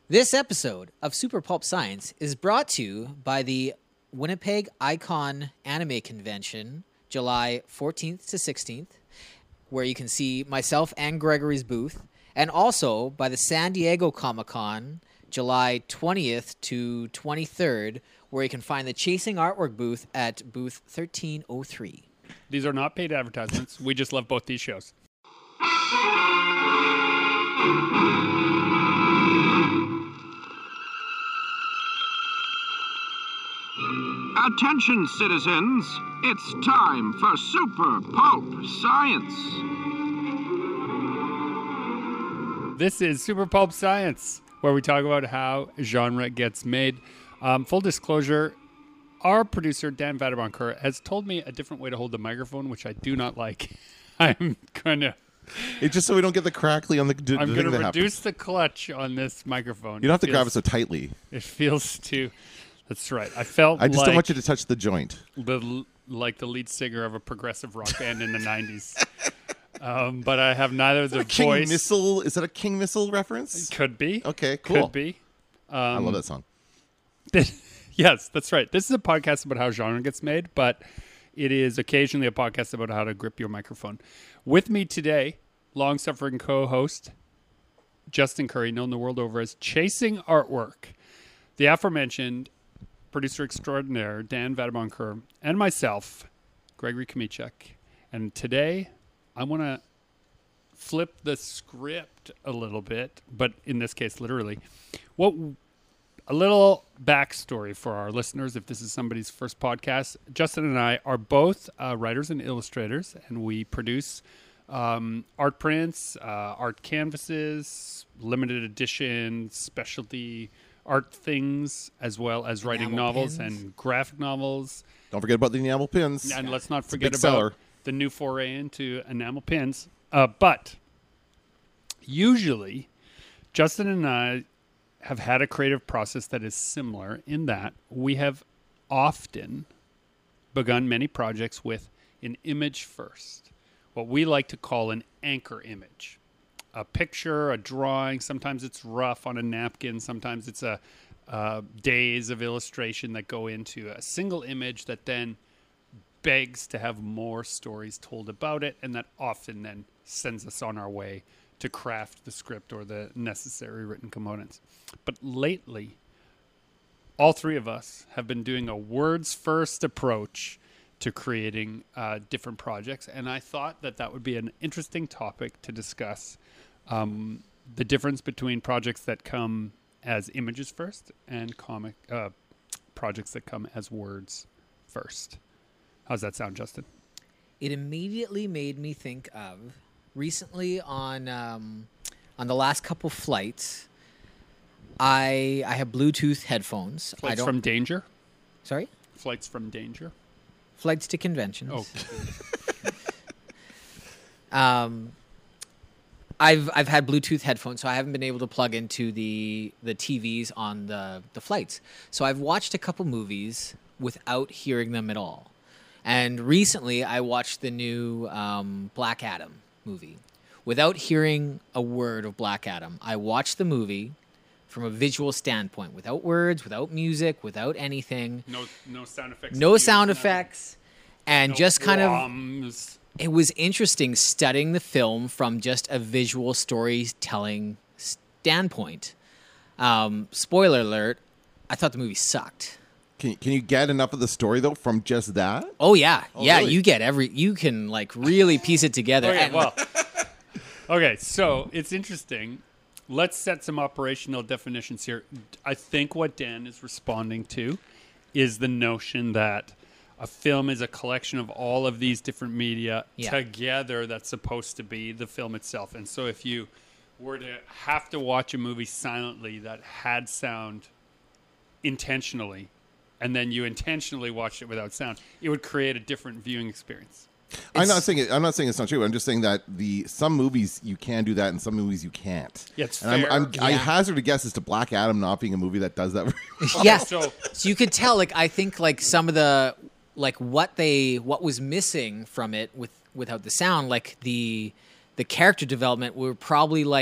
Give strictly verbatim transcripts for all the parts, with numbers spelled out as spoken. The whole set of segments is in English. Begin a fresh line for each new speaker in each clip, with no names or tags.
This episode of Super Pulp Science is brought to you by the Winnipeg Icon Anime Convention, July fourteenth to sixteenth, where you can see myself and Gregory's booth, and also by the San Diego Comic-Con, July twentieth to twenty-third, where you can find the Chasing Artwork booth at booth thirteen oh three.
These are not paid advertisements. We just love both these shows.
Attention, citizens. It's time for Super Pulp Science.
This is Super Pulp Science, where we talk about how genre gets made. Um, full disclosure, our producer, Dan Vadabonker, has told me a different way to hold the microphone, which I do not like. I'm going to...
It's just so we don't get the crackly on the, the
I'm
thing
going to
that
reduce
happens.
the clutch on this microphone.
You don't have to
It
grab it
feels-
so tightly.
It feels too... That's right. I felt
I just
like
don't want you to touch the joint.
the like the lead singer of a progressive rock band in the nineties. Um, but I have neither the
A King
voice...
Missile? Is that a King Missile reference?
Could be.
Okay, cool.
Could be. Um,
I love that song.
Yes, that's right. This is a podcast about how genre gets made, but it is occasionally a podcast about how to grip your microphone. With me today, long-suffering co-host Justin Curry, known the world over as Chasing Artwork, the aforementioned producer extraordinaire Dan Vadabonker, and myself, Gregory Kmichek. And today, I want to flip the script a little bit, but in this case, literally. What a little backstory for our listeners, if this is somebody's first podcast. Justin and I are both uh, writers and illustrators, and we produce um, art prints, uh, art canvases, limited edition, specialty art things, as well as writing
Enamel
novels
pins.
and graphic novels.
Don't forget about the enamel pins.
And let's not
a
forget
big
about
seller.
the new foray into enamel pins. Uh, but usually, Justin and I have had a creative process that is similar in that we have often begun many projects with an image first, what we like to call an anchor image. A picture, a drawing, sometimes it's rough on a napkin, sometimes it's a uh, days of illustration that go into a single image that then begs to have more stories told about it, and that often then sends us on our way to craft the script or the necessary written components. But lately, all three of us have been doing a words-first approach to creating uh, different projects, and I thought that that would be an interesting topic to discuss. Um, the difference between projects that come as images first and comic uh, projects that come as words first. How's that sound, Justin?
It immediately made me think of recently on um, on the last couple flights. I I have Bluetooth headphones.
Flights
I don't
from danger?
sorry
Flights from danger?
flights to conventions.
Oh,
Um, I've I've had Bluetooth headphones, so I haven't been able to plug into the the T Vs on the the flights. So I've watched a couple movies without hearing them at all. And recently, I watched the new um, Black Adam movie without hearing a word of Black Adam. I watched the movie from a visual standpoint, without words, without music, without anything,
no, no sound effects.
no sound
nothing.
effects, and
No
just kind of.
bombs.
It was interesting studying the film from just a visual storytelling standpoint. Um, spoiler alert, I thought the movie sucked.
Can, can you get enough of the story, though, from just that?
Oh, yeah.
Oh,
yeah,
really?
you get every... You can, like, really piece it together.
Okay,
And-
well, okay, so it's interesting. Let's set some operational definitions here. I think what Dan is responding to is the notion that a film is a collection of all of these different media
Yeah.
together that's supposed to be the film itself. And so if you were to have to watch a movie silently that had sound intentionally, and then you intentionally watched it without sound, it would create a different viewing experience.
I'm not saying it, I'm not saying it's not true. I'm just saying that the some movies you can do that, and some movies you can't.
Yeah, it's
and I'm,
fair.
I'm, I
Yeah.
hazard a guess as to Black Adam not being a movie that does that. Very well.
yeah.
So
So you could tell, like, I think, like, some of the... Like, what they... What was missing from it with without the sound, like, the... The character development were probably, like,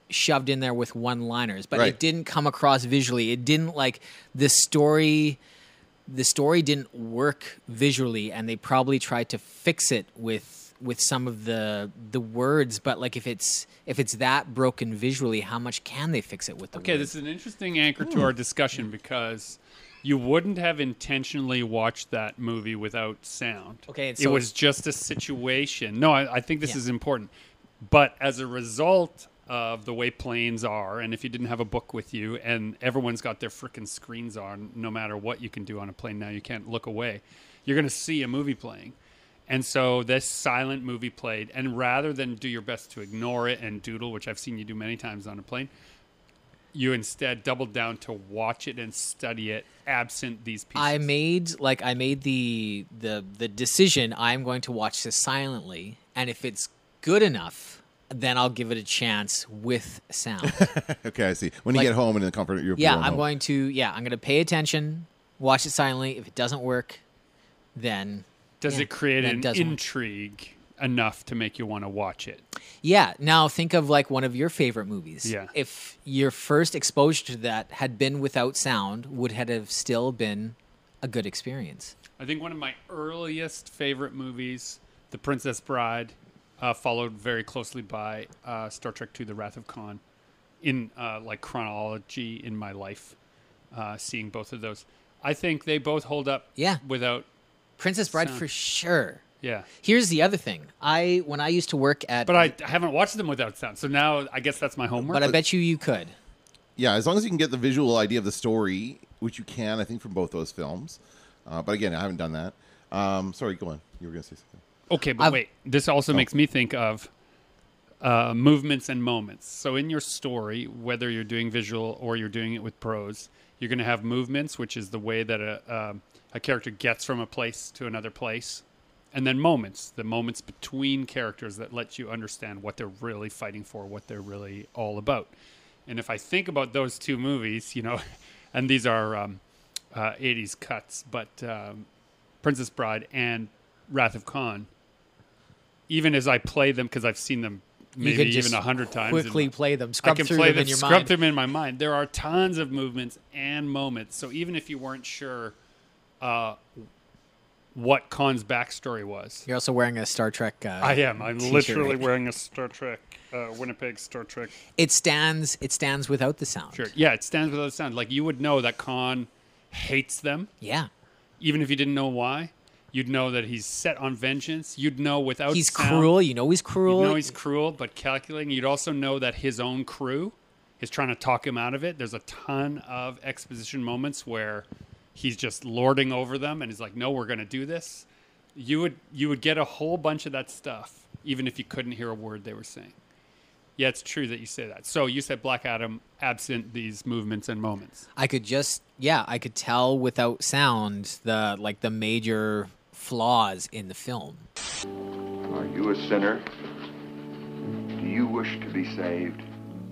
shoved in there with one-liners, but
Right.
it didn't come across visually. It didn't like the story. The story didn't work visually, and they probably tried to fix it with with some of the the words. But like if it's if it's that broken visually, how much can they fix it with the
Okay,
words?
this is an interesting anchor to our discussion because you wouldn't have intentionally watched that movie without sound.
Okay, and
it
so-
was just a situation. No, I, I think this
Yeah.
is important. But as a result of the way planes are, and if you didn't have a book with you, and everyone's got their frickin' screens on, no matter what you can do on a plane now, you can't look away. You're going to see a movie playing. And so this silent movie played, and rather than do your best to ignore it and doodle, which I've seen you do many times on a plane, you instead doubled down to watch it and study it absent these pieces.
I made like I made the the the decision. I'm going to watch this silently, and if it's good enough, then I'll give it a chance with sound.
Okay, I see. When you
Like-
get home and in the comfort of your
yeah,
own
I'm
home.
going to. Yeah, I'm going to pay attention, watch it silently. If it doesn't work, then
Does
yeah,
it create
then
an
it doesn't work.
intrigue enough to make you want to watch it?
Yeah. Now think of like one of your favorite movies.
Yeah.
If your first exposure to that had been without sound, would it have still been a good experience?
I think one of my earliest favorite movies, The Princess Bride, uh, followed very closely by uh, Star Trek two: The Wrath of Khan, in uh, like chronology in my life, uh, seeing both of those. I think they both hold up
Yeah.
without,
Princess Bride
Sound.
for sure.
yeah.
Here's the other thing. I when I used to work at
But I, I haven't watched them without sound, so now I guess that's my homework.
but I bet you you could.
Yeah, as long as you can get the visual idea of the story, which you can, I think, from both those films. Uh, but again, I haven't done that. Um, sorry, go on. You were going to say something.
Okay, but
I've-
wait. This also
Oh.
makes me think of uh, movements and moments. So in your story, whether you're doing visual or you're doing it with prose, you're going to have movements, which is the way that a, um, a character gets from a place to another place. And then moments, the moments between characters that let you understand what they're really fighting for, what they're really all about. And if I think about those two movies, you know, and these are um, uh, eighties cuts, but um, Princess Bride and Wrath of Khan, even as I play them, because I've seen them
You
maybe
can just
even a hundred times. in
quickly
my-
play them,
I
scrub
can
through
play
them
them,
in your
scrub
mind.
them in my mind. There are tons of movements and moments. So even if you weren't sure uh, what Khan's backstory was,
You're also wearing a Star Trek. Uh,
I am. I'm
t-shirt,
literally
right?
wearing a Star Trek, uh, Winnipeg Star Trek
It stands. It stands without the sound.
shirt. Yeah, it stands without a sound. Like you would know that Khan hates them,
Yeah.
even if you didn't know why. You'd know that he's set on vengeance. You'd know without
He's
sound.
cruel. You know he's cruel.
You know he's cruel, but calculating. You'd also know that his own crew is trying to talk him out of it. There's a ton of exposition moments where he's just lording over them, and he's like, "No, we're going to do this." You would you would get a whole bunch of that stuff, even if you couldn't hear a word they were saying. Yeah, it's true that you say that. So you said Black Adam absent these movements and moments.
I could just yeah, I could tell without sound the like the major flaws in the film.
Are you a sinner? Do you wish to be saved?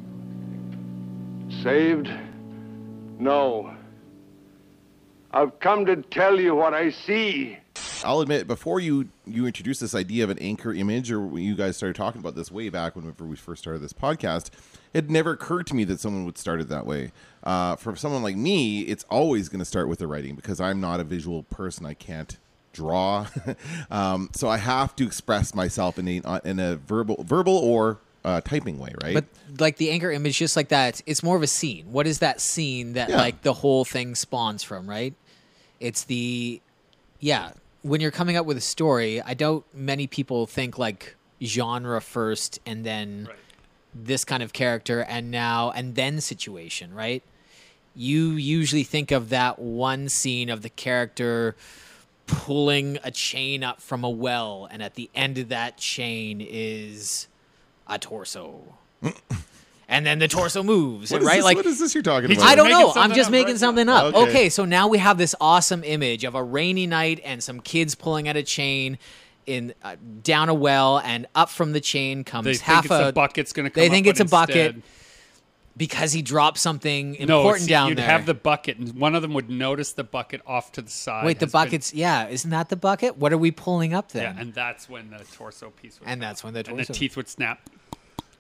Saved? No. I've come to tell you what I see.
I'll admit, before you you introduced this idea of an anchor image, or when you guys started talking about this way back whenever we first started this podcast, it never occurred to me that someone would start it that way. Uh, for someone like me, it's always going to start with the writing because I'm not a visual person. I can't draw, um, so I have to express myself in a in a verbal verbal or uh, typing way, right?
But like the anchor image, just like that, it's more of a scene. What is that scene that
Yeah.
like the whole thing spawns from, right? It's the yeah. When you're coming up with a story, I doubt many people think like genre first and then
Right.
this kind of character and now and then situation, right? You usually think of that one scene of the character pulling a chain up from a well, and at the end of that chain is a torso. And then the torso moves,
what is
right?
this,
like
what is this you're talking
He's
about?
I don't
making
know. I'm
something
just
up
making
right now.
something up.
Okay.
Okay. so now we have this awesome image of a rainy night and some kids pulling at a chain in uh, down a well, and up from the chain comes
They think
half
it's
a,
a bucket's going to come
They
up,
think
but
it's a bucket
instead-
because he dropped something
No,
important
see,
down
you'd
there.
have the bucket, and one of them would notice the bucket off to the side.
Wait, the
has been-
bucket's yeah, isn't that the bucket? What are we pulling up
Yeah,
then?
and that's when the torso piece would
And
come
that's when the
and the
torso-
teeth would snap.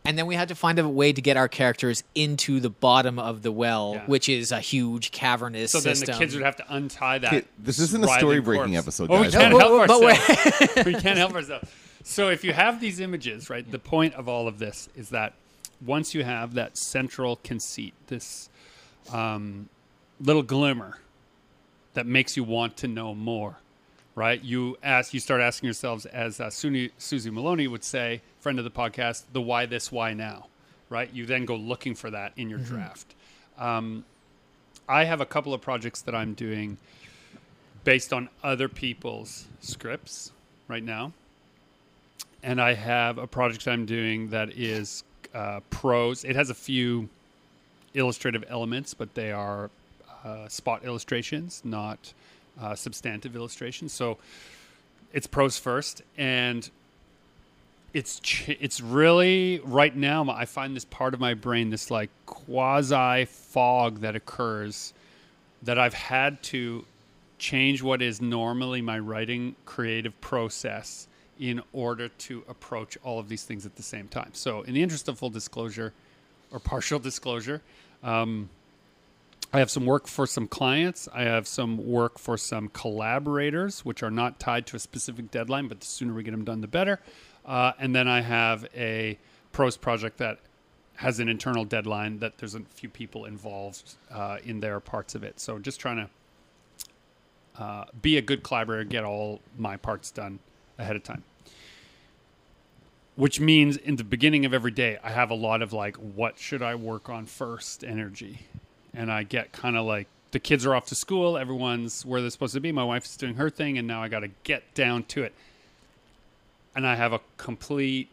And then we had to find a way to get our characters into the bottom of the well,
Yeah.
which is a huge cavernous
So then
system.
the kids would have to untie that.
Okay, this isn't a
writhing
story-breaking
corpse.
episode,
Oh, we
guys.
can't
No,
help
but- but
ourselves. we can't help ourselves. So if you have these images, right, the point of all of this is that once you have that central conceit, this um, little glimmer that makes you want to know more, right? You ask, you start asking yourselves, as uh, Susie, Susie Maloney would say, friend of the podcast, the why this, why now, right? You then go looking for that in your draft. Um, I have a couple of projects that I'm doing based on other people's scripts right now. And I have a project I'm doing that is uh, prose. It has a few illustrative elements, but they are uh, spot illustrations, not uh, substantive illustrations. So it's prose first, and it's ch- it's really right now. I find this part of my brain, this like quasi fog that occurs, that I've had to change what is normally my writing creative process in order to approach all of these things at the same time. So in the interest of full disclosure or partial disclosure, um, I have some work for some clients. I have some work for some collaborators, which are not tied to a specific deadline, but the sooner we get them done, the better. Uh, and then I have a prose project that has an internal deadline that there's a few people involved uh, in their parts of it. So just trying to uh, be a good collaborator, get all my parts done ahead of time. Which means in the beginning of every day, I have a lot of like, what should I work on first energy? And I get kind of like, the kids are off to school, everyone's where they're supposed to be, my wife's doing her thing, and now I got to get down to it. And I have a complete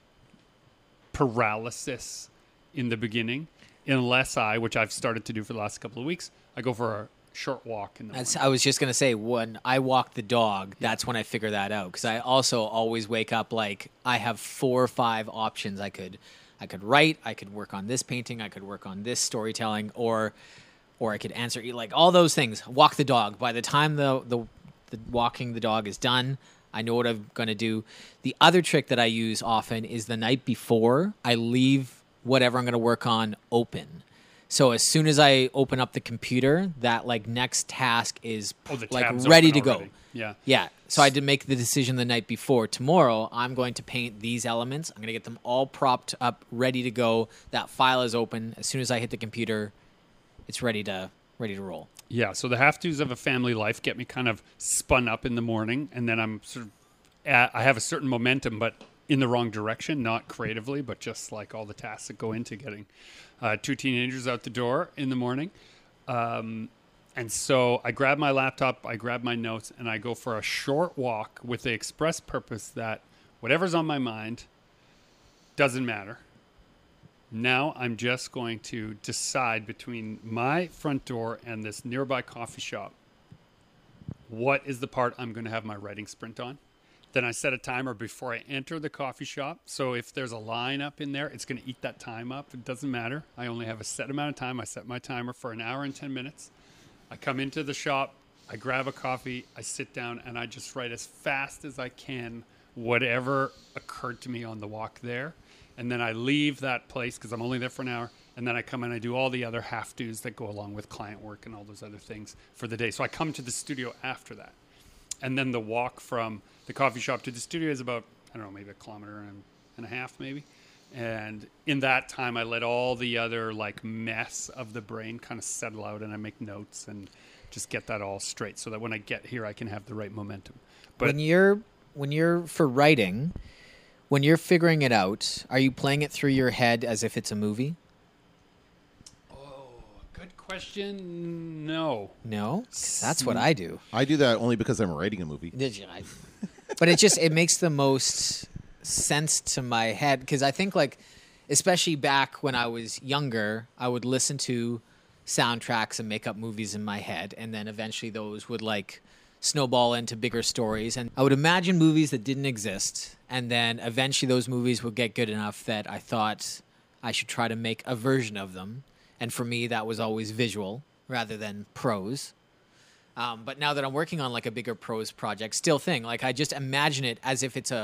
paralysis in the beginning, unless I, which I've started to do for the last couple of weeks, I go for a short walk in the
That's,
morning.
I was just going to say, when I walk the dog, that's when I figure that out. Because I also always wake up like I have four or five options. I could I could write, I could work on this painting, I could work on this storytelling, or or I could answer, like all those things. Walk the dog. By the time the, the, the walking the dog is done, I know what I'm going to do. The other trick that I use often is the night before, I leave whatever I'm going to work on open. So as soon as I open up the computer, that like next task is
Oh, the
like
tab's
ready
open
to
already.
go.
Yeah.
Yeah. So I had to make the decision the night before. Tomorrow, I'm going to paint these elements. I'm going to get them all propped up, ready to go. That file is open. As soon as I hit the computer, it's ready to ready to roll.
Yeah, so the have-tos of a family life get me kind of spun up in the morning, and then I'm sort of at, I have a certain momentum, but in the wrong direction, not creatively, but just like all the tasks that go into getting uh, two teenagers out the door in the morning. Um, and so I grab my laptop, I grab my notes, and I go for a short walk with the express purpose that whatever's on my mind doesn't matter. Now I'm just going to decide between my front door and this nearby coffee shop, what is the part I'm going to have my writing sprint on. Then I set a timer before I enter the coffee shop. So if there's a line up in there, it's going to eat that time up. It doesn't matter. I only have a set amount of time. I set my timer for an hour and ten minutes. I come into the shop, I grab a coffee, I sit down, and I just write as fast as I can whatever occurred to me on the walk there. And then I leave that place because I'm only there for an hour. And then I come and I do all the other have-tos that go along with client work and all those other things for the day. So I come to the studio after that. And then the walk from the coffee shop to the studio is about, I don't know, maybe a kilometer and, and a half maybe. And in that time, I let all the other like mess of the brain kind of settle out, and I make notes and just get that all straight so that when I get here, I can have the right momentum. But
when you're when you're for writing, when you're figuring it out, are you playing it through your head as if it's a movie?
good question. No.
No, 'Cause that's what I do.
I do that only because I'm writing a movie.
Did you? I- But it just it makes the most sense to my head because I think like, especially back when I was younger, I would listen to soundtracks and make up movies in my head, and then eventually those would like snowball into bigger stories. And I would imagine movies that didn't exist, and then eventually those movies would get good enough that I thought I should try to make a version of them. And for me, that was always visual rather than prose. Um, but now that I'm working on like a bigger prose project, still thing, like I just imagine it as if it's a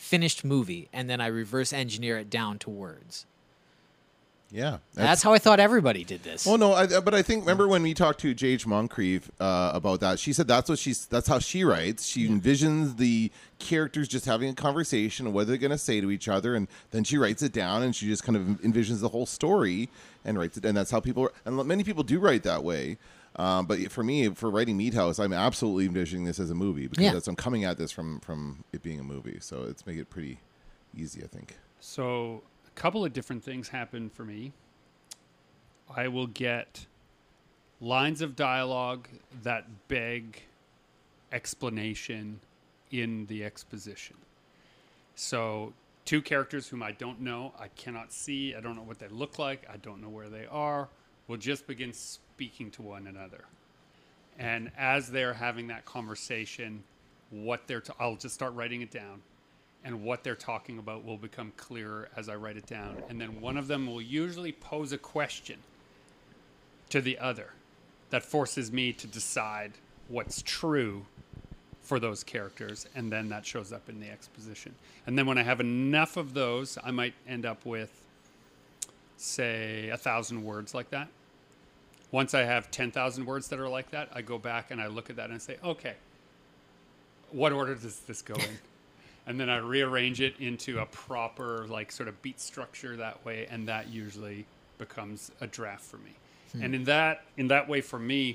finished movie, and then I reverse engineer it down to words.
Yeah,
That's how I thought everybody did this.
Well, no, I, but I think remember when we talked to J H Moncrief uh, about that, she said that's what she's that's how she writes. She envisions the characters just having a conversation and what they're going to say to each other, and then she writes it down, and she just kind of envisions the whole story and writes it. And that's how people and many people do write that way. Um, but for me, for writing Meat House, I'm absolutely envisioning this as a movie because
Yeah.
that's, I'm coming at this from from it being a movie, so it's make it pretty easy, I think.
So a couple of different things happen for me. I will get lines of dialogue that beg explanation in the exposition. So two characters whom I don't know, I cannot see, I don't know what they look like, I don't know where they are, will just begin speaking to one another. And as they're having that conversation, what they're t- I'll just start writing it down. And what they're talking about will become clearer as I write it down. And then one of them will usually pose a question to the other that forces me to decide what's true for those characters. And then that shows up in the exposition. And then when I have enough of those, I might end up with, say, a thousand words like that. Once I have ten thousand words that are like that, I go back and I look at that and say, okay, what order does this go in? And then I rearrange it into a proper, like, sort of beat structure that way, and that usually becomes a draft for me. Hmm. And in that, in that way, for me,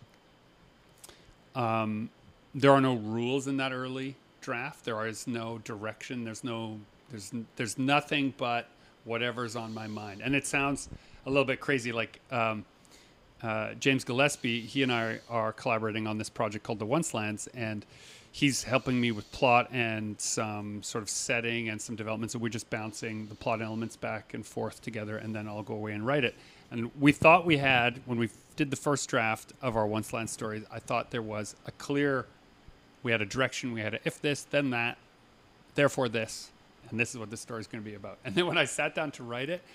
um, there are no rules in that early draft. There is no direction. There's no, there's, there's nothing but whatever's on my mind. And it sounds a little bit crazy, like um, uh, James Gillespie. He and I are collaborating on this project called The Oncelands, and he's helping me with plot and some sort of setting and some development. So we're just bouncing the plot elements back and forth together, and then I'll go away and write it. And we thought we had, when we did the first draft of our Onceland stories, I thought there was a clear, we had a direction, we had a if this, then that, therefore this, and this is what this story is going to be about. And then when I sat down to write it,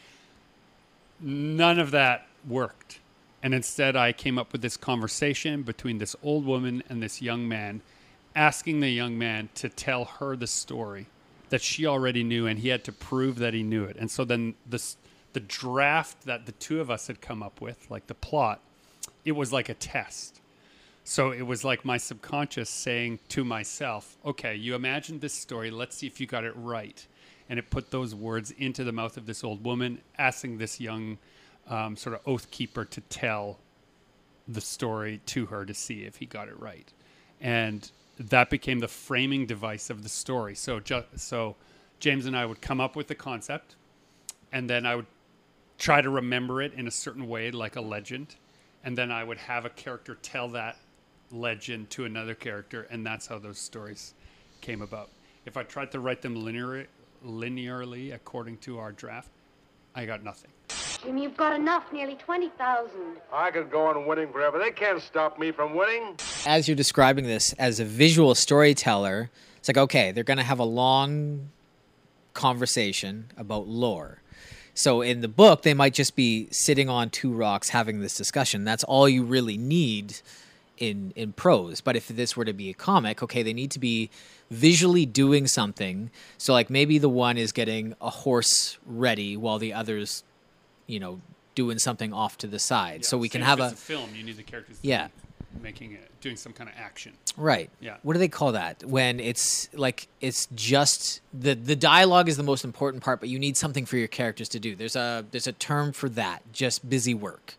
none of that worked. And instead I came up with this conversation between this old woman and this young man, asking the young man to tell her the story that she already knew, and he had to prove that he knew it. And so then this, the draft that the two of us had come up with, like the plot, it was like a test. So it was like my subconscious saying to myself, okay, you imagined this story, let's see if you got it right. And it put those words into the mouth of this old woman, asking this young um, sort of oath keeper to tell the story to her to see if he got it right. And that became the framing device of the story. So, ju- so James and I would come up with the concept, and then I would try to remember it in a certain way, like a legend, and then I would have a character tell that legend to another character, and that's how those stories came about. If I tried to write them linear, linearly according to our draft, I got nothing.
Jimmy, you've got enough, nearly twenty thousand.
I could go on winning forever. They can't stop me from winning.
As you're describing this as a visual storyteller, it's like, okay, they're going to have a long conversation about lore. So in the book, they might just be sitting on two rocks having this discussion. That's all you really need in in prose. But if this were to be a comic, okay, they need to be visually doing something. So like maybe the one is getting a horse ready while the other's, you know, doing something off to the side.
Yeah,
so we
same
can have
if
a,
it's a film. You need the characters to
yeah.
be making it, doing some kind of action.
Right.
Yeah.
What do they call that? When it's like it's just the the dialogue is the most important part, but you need something for your characters to do. There's a there's a term for that. Just busy work.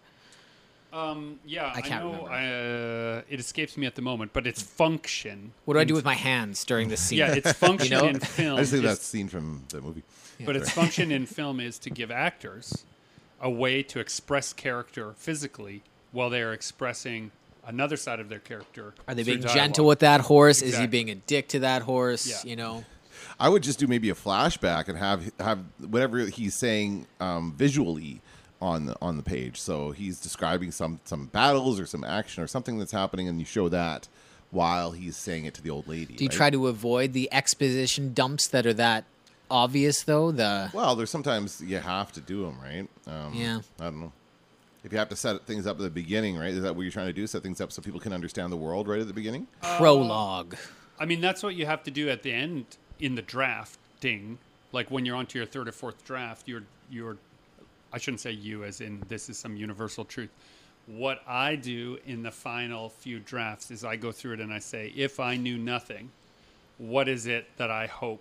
Um, yeah,
I can't
I know.
remember.
Uh, it escapes me at the moment, but it's function.
What do I
in-
do with my hands during this scene?
Yeah, its function
You know?
in film.
I just think
is-
that scene from the movie.
But its function in film is to give actors a way to express character physically while they are expressing another side of their character.
Are they
through
being
dialogue.
gentle with that horse? Is he
Exactly.
being a dick to that horse?
Yeah.
You know.
I would just do maybe a flashback and have have whatever he's saying um, visually on the on the page. So he's describing some some battles or some action or something that's happening, and you show that while he's saying it to the old lady.
Do you
right?
try to avoid the exposition dumps that are that obvious though? The
Well, there's sometimes you have to do them, right? Um,
Yeah.
I don't know. If you have to set things up at the beginning, right? Is that what you're trying to do? Set things up so people can understand the world right at the beginning?
prologue.
I mean, that's what you have to do at the end in the drafting, like when you're onto your third or fourth draft, you're you're I shouldn't say you as in this is some universal truth. What I do in the final few drafts is I go through it and I say, if I knew nothing, what is it that I hope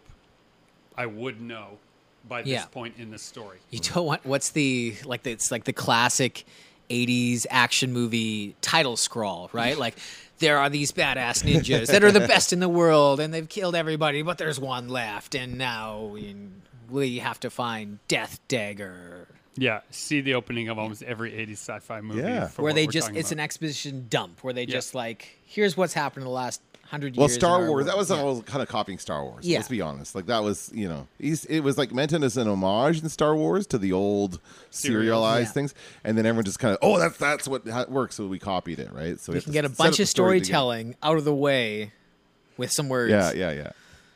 I would know by this
Yeah.
point in the story?
You don't want what's the like the, it's like the classic eighties action movie title scroll, right? Like there are these badass ninjas that are the best in the world and they've killed everybody, but there's one left and now we, we have to find Death Dagger.
Yeah, see the opening of almost every eighties sci-fi movie.
Yeah.
for
Where
what
they
we're
just
talking
it's
about.
an exposition dump where they
Yeah.
just like here's what's happened in the last hundred
Well,
years.
Star
in our
Wars, that
world.
was
Yeah.
always kind of copying Star Wars.
Yeah.
Let's be honest. Like, that was, you know, he's, it was like meant as an homage in Star Wars to the old
Serial.
serialized
Yeah.
things. And then everyone just kind of, oh, that's that's what how it works. So we copied it, right? So
We
have
can
to
get a
set
bunch
up the
of
story together.
storytelling out of the way with some words.
Yeah, yeah, yeah.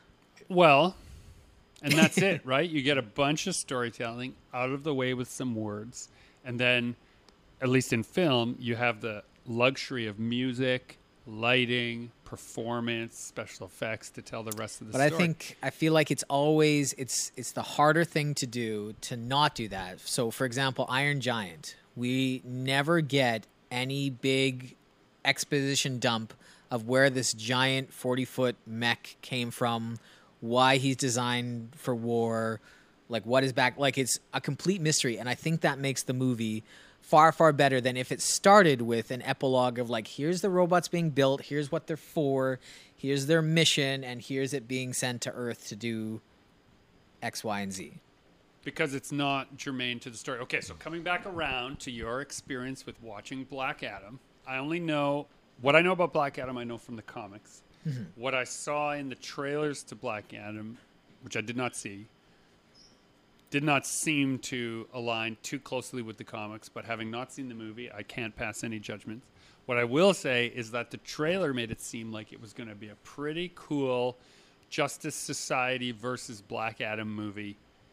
Well, and that's it, right? You get a bunch of storytelling out of the way with some words. And then, at least in film, you have the luxury of music, lighting, performance, special effects to tell the rest of the
But
story.
I think I feel like it's always it's it's the harder thing to do to not do that. So for example, Iron Giant, we never get any big exposition dump of where this giant forty-foot mech came from, why he's designed for war, like what is back like it's a complete mystery, and I think that makes the movie far, far better than if it started with an epilogue of like, here's the robots being built, here's what they're for, here's their mission, and here's it being sent to Earth to do X, Y, and Z.
Because it's not germane to the story. Okay, so coming back around to your experience with watching Black Adam, I only know what I know about Black Adam, I know from the comics.
Mm-hmm.
What I saw in the trailers to Black Adam, which I did not see, did not seem to align too closely with the comics, but having not seen the movie, I can't pass any judgments. What I will say is that the trailer made it seem like it was going to be a pretty cool Justice Society versus Black Adam movie.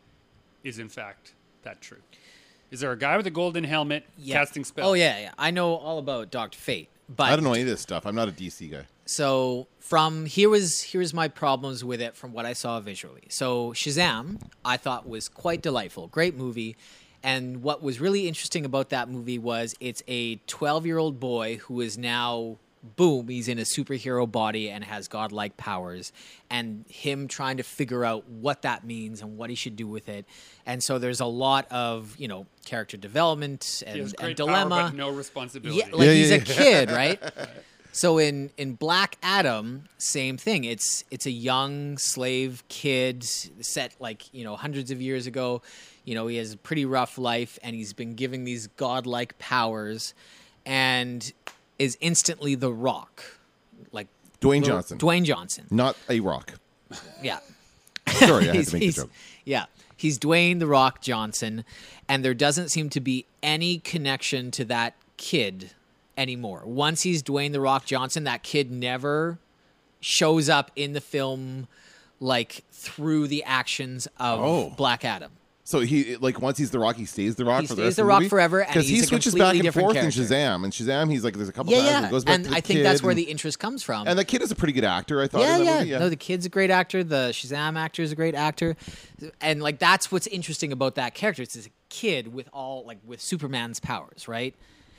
Is in fact that true? Is there a guy with a golden helmet
Yeah.
casting spells?
Oh yeah, yeah. I know all about Doctor Fate, but
I don't know any of this stuff. I'm not a D C guy.
So from here was here's my problems with it from what I saw visually. So Shazam, I thought was quite delightful, great movie, and what was really interesting about that movie was it's a twelve-year-old boy who is now boom, he's in a superhero body and has godlike powers, and him trying to figure out what that means and what he should do with it. And so there's a lot of, you know, character development and,
He has
and
great
dilemma.
power, but no responsibility.
Yeah, like
Yeah,
he's
yeah,
a kid, right? So in in Black Adam, same thing. It's it's a young slave kid set like, you know, hundreds of years ago. You know, he has a pretty rough life and he's been given these godlike powers and is instantly the Rock. Like
Dwayne
the-
Johnson.
Dwayne Johnson.
Not a rock.
Yeah.
Sorry, I had
He's-
to make the
he's-
joke.
Yeah. He's Dwayne the Rock Johnson, and there doesn't seem to be any connection to that kid anymore. Once he's Dwayne the Rock Johnson, that kid never shows up in the film like through the actions of
Oh.
Black Adam.
So he like once he's the Rock, he stays the Rock
He
for the
stays
rest
the
of the
Rock
movie?
forever, and
because he
he's a
switches
completely
back and
different
forth
character.
in Shazam. And Shazam, he's like, there's a couple
Yeah,
times
yeah.
he goes back
And
to the
I think
kid
that's where
and-
the interest comes from.
And the kid is a pretty good actor, I thought.
Yeah,
in that
yeah.
movie.
No, the kid's a great actor. The Shazam actor is a great actor, and like that's what's interesting about that character. It's this kid with all like with Superman's powers, right?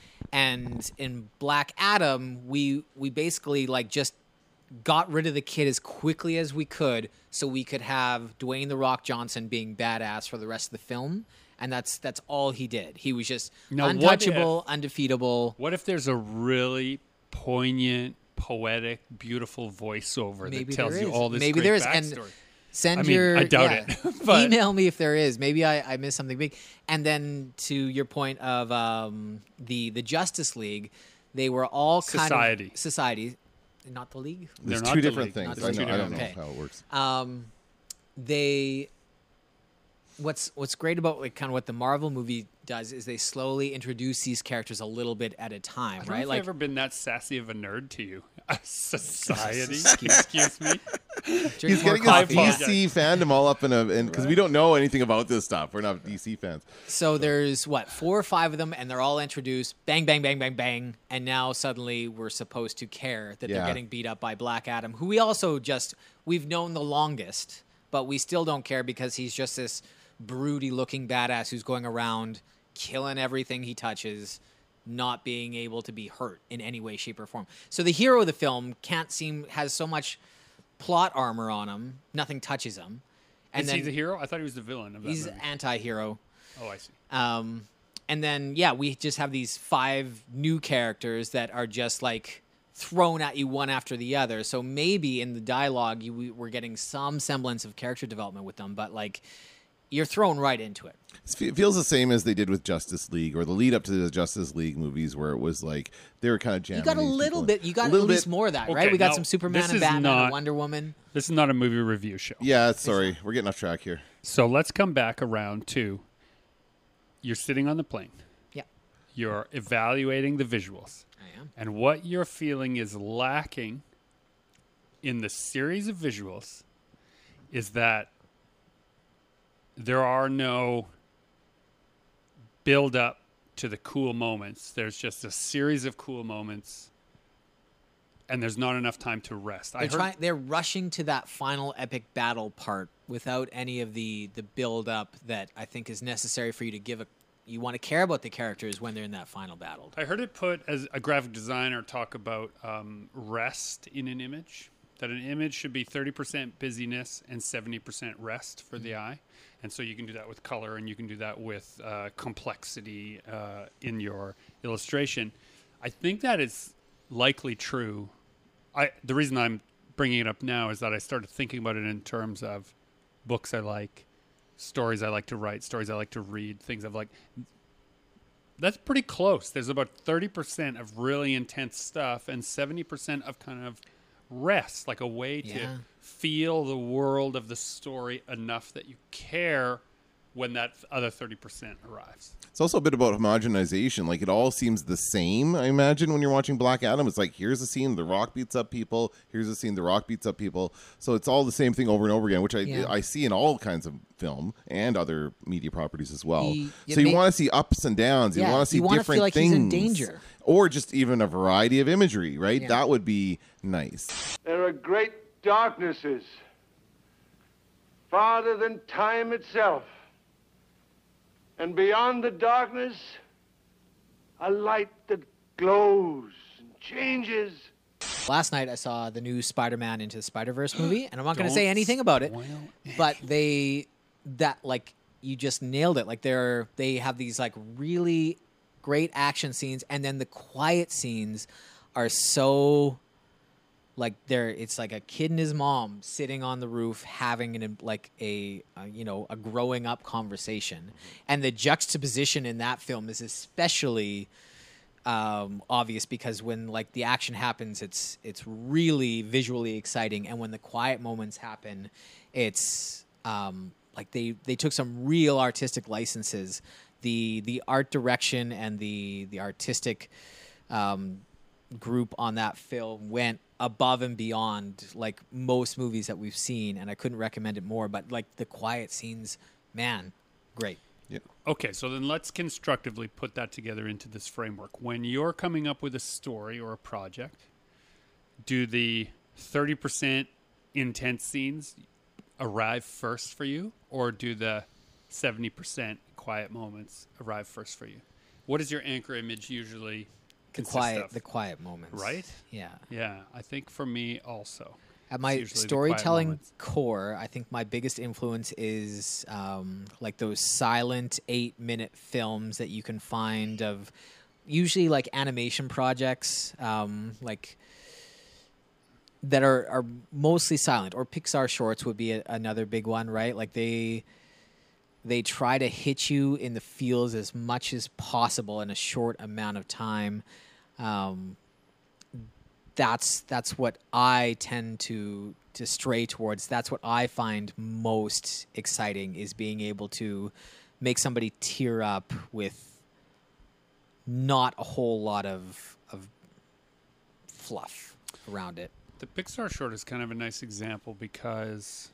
And in Black Adam, we we basically like just got rid of the kid as quickly as we could, so we could have Dwayne the Rock Johnson being badass for the rest of the film. And that's that's all he did. He was just
Now, what
untouchable, undefeatable.
What if there's a really poignant, poetic, beautiful voiceover
Maybe
that tells
there
you
is.
all this
Maybe
great
there is. And
backstory?
Send
I mean,
your.
I doubt
yeah.
it, but-
Email me if there is. Maybe I, I missed something big. And then to your point of um, the the Justice League, they were all kind
Society.
of society, not the League.
There's
They're not
two
the
different
league.
things.
Not
I,
the
know,
league.
I don't know
Okay.
how it works.
Um, they. What's what's great about like kind of what the Marvel movie does is they slowly introduce these characters a little bit at a time,
I don't know
right?
if
Like
I've ever been that sassy of a nerd to you. A society.
Excuse-
Excuse me.
Drink
He's
more
getting
coffee.
his D C fandom all up in a, because we don't know anything about this stuff. We're not D C fans.
So there's what four or five of them, and they're all introduced. Bang, bang, bang, bang, bang, and now suddenly we're supposed to care that
Yeah.
they're getting beat up by Black Adam, who we also just we've known the longest, but we still don't care because he's just this broody-looking badass who's going around killing everything he touches, not being able to be hurt in any way, shape, or form. So the hero of the film can't seem has so much plot armor on him, nothing touches him, and
Is
then
he the hero? I thought he was the villain of that
he's
movie.
anti-hero.
Oh, I see.
Um, and then, yeah, we just have these five new characters that are just like thrown at you one after the other. So maybe in the dialogue, you, we, we're getting some semblance of character development with them, but like you're thrown right into it.
It feels the same as they did with Justice League, or the lead up to the Justice League movies, where it was like they were kind of jamming.
You got a
these
little
people in.
bit, you got
A
at
little
least
bit.
more of that,
Okay,
right? We got
now,
some Superman
this
and
is
Batman
not-
and Wonder Woman.
This is not a movie review show.
Yeah, sorry, we're getting off track here.
So let's come back around to you're sitting on the plane.
Yeah,
You're evaluating the visuals.
I am.
And what you're feeling is lacking in the series of visuals is that there are no build up to the cool moments. There's just a series of cool moments, and there's not enough time to rest. I
They're,
heard,
trying, they're rushing to that final epic battle part without any of the, the build up that I think is necessary for you to give a. You want to care about the characters when they're in that final battle.
I heard it put as a graphic designer talk about um, rest in an image, that an image should be thirty percent busyness and seventy percent rest for the eye. And so you can do that with color, and you can do that with uh, complexity uh, in your illustration. I think that is likely true. I the reason I'm bringing it up now is that I started thinking about it in terms of books I like, stories I like to write, stories I like to read, things I've like. That's pretty close. There's about thirty percent of really intense stuff and seventy percent of kind of rest, like a way to
Yeah.
feel the world of the story enough that you care when that other thirty percent arrives.
It's also a bit about homogenization. Like, it all seems the same, I imagine, when you're watching Black Adam. It's like, here's a scene, The Rock beats up people. Here's a scene, The Rock beats up people. So it's all the same thing over and over again, which I
Yeah.
I see in all kinds of film and other media properties as well.
He- it
so you
may-
want to see ups and downs. You
Yeah,
want to see
you wanna
different
feel like
things.
he's in danger.
Or just even a variety of imagery, right?
Yeah.
That would be nice.
There are great darknesses, farther than time itself. And beyond the darkness, a light that glows and changes.
Last night I saw the new Spider-Man Into the Spider-Verse movie, and I'm not going to
Don't
say anything about it,
spoil
but they that like you just nailed it. Like they're they have these like really great action scenes, and then the quiet scenes are so like they're it's like a kid and his mom sitting on the roof having an like a, a you know a growing up conversation, and the juxtaposition in that film is especially um, obvious because when like the action happens, it's it's really visually exciting, and when the quiet moments happen, it's um, like they they took some real artistic licenses. The the art direction and the the artistic um, group on that film went above and beyond like most movies that we've seen, and I couldn't recommend it more. But like the quiet scenes, man, great.
Okay, so then let's constructively put that together into this framework. When you're coming up with a story or a project, do the thirty percent intense scenes arrive first for you, or do the seventy percent quiet moments arrive first for you? What is your anchor image usually
The
consist
quiet,
of?
the quiet moments,
Right?
Yeah.
Yeah, I think for me also.
At
It's
my
usually the quiet
storytelling
moments.
core, I think my biggest influence is um, like those silent eight minute films that you can find of usually like animation projects, um, like that are, are mostly silent, or Pixar shorts would be a, another big one, right? Like they they try to hit you in the feels as much as possible in a short amount of time. Um, that's that's what I tend to to stray towards. That's what I find most exciting, is being able to make somebody tear up with not a whole lot of of fluff. around it.
The Pixar short is kind of a nice example because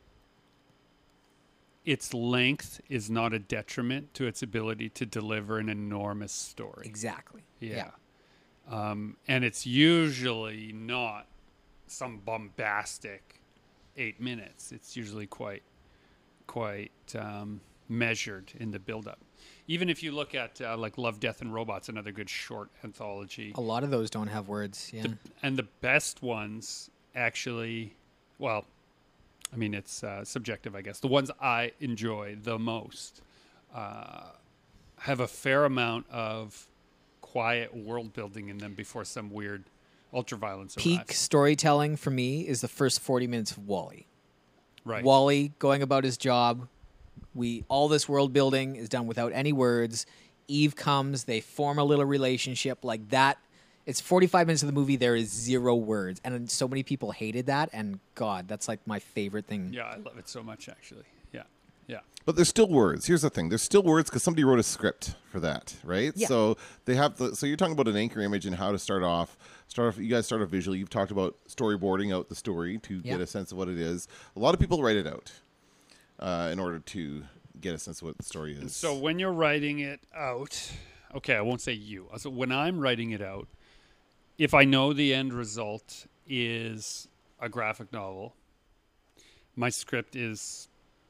its length is not a detriment to its ability to deliver an enormous story.
Exactly.
Yeah. Um, and it's usually not some bombastic eight minutes. It's usually quite, quite um, measured in the build-up. Even if you look at uh, like Love, Death, and Robots, another good short anthology.
A lot of those don't have words. Yeah.
The, and the best ones actually, well, I mean, it's uh, subjective, I guess. The ones I enjoy the most uh, have a fair amount of quiet world building in them before some weird ultraviolence
Peak
arrives.
storytelling for me is the first forty minutes of Wall-E.
Right.
Wall-E going about his job. We all this world building is done without any words. Eve comes, they form a little relationship like that. It's forty-five minutes of the movie. There is zero words, and so many people hated that. And God, that's like my favorite thing.
Yeah, I love it so much, actually. Yeah, yeah.
But there's still words. Here's the thing: there's still words because somebody wrote a script for that, right?
Yeah.
So they have the. So you're talking about an anchor image and how to start off. Start off. You guys start off visually. You've talked about storyboarding out the story to
Yeah.
get a sense of what it is. A lot of people write it out uh, in order to get a sense of what the story is.
So when you're writing it out, okay, I won't say you. So when I'm writing it out, if I know the end result is a graphic novel, my script is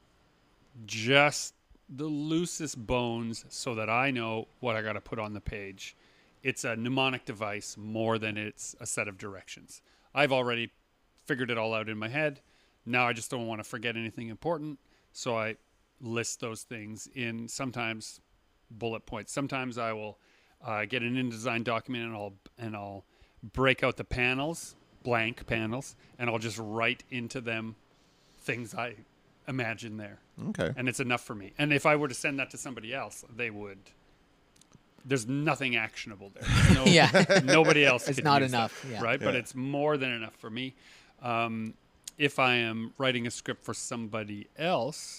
just the loosest bones so that I know what I got to put on the page. It's a mnemonic device more than it's a set of directions. I've already figured it all out in my head. Now I just don't want to forget anything important, so I list those things in sometimes bullet points. Sometimes I will uh, get an InDesign document and I'll and I'll break out the panels, blank panels, and I'll just write into them things I imagine there.
Okay.
And it's enough for me. And if I were to send that to somebody else, they would. There's nothing actionable there. No,
Yeah.
Nobody else.
It's
could
not
use
enough,
that,
yeah.
right? But
Yeah.
it's more than enough for me. Um, if I am writing a script for somebody else,